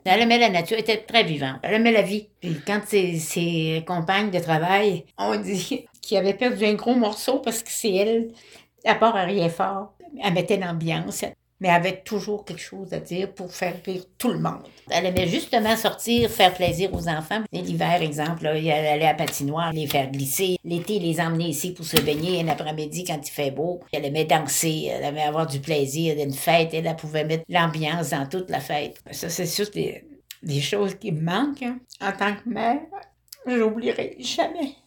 Elle aimait la nature, elle était très vivante. Elle aimait la vie. Puis quand ses compagnes de travail ont dit qu'il avait perdu un gros morceau parce que c'est elle, à part à rien fort, elle mettait l'ambiance, mais elle avait toujours quelque chose à dire pour faire rire tout le monde. Elle aimait justement sortir, faire plaisir aux enfants. Et l'hiver, exemple, là, elle allait à la patinoire, les faire glisser. L'été, les emmener ici pour se baigner un après-midi quand il fait beau. Elle aimait danser, elle aimait avoir du plaisir d'une fête. Elle pouvait mettre l'ambiance dans toute la fête. Ça, c'est sûr des choses qui me manquent. Hein. En tant que mère, j'oublierai jamais.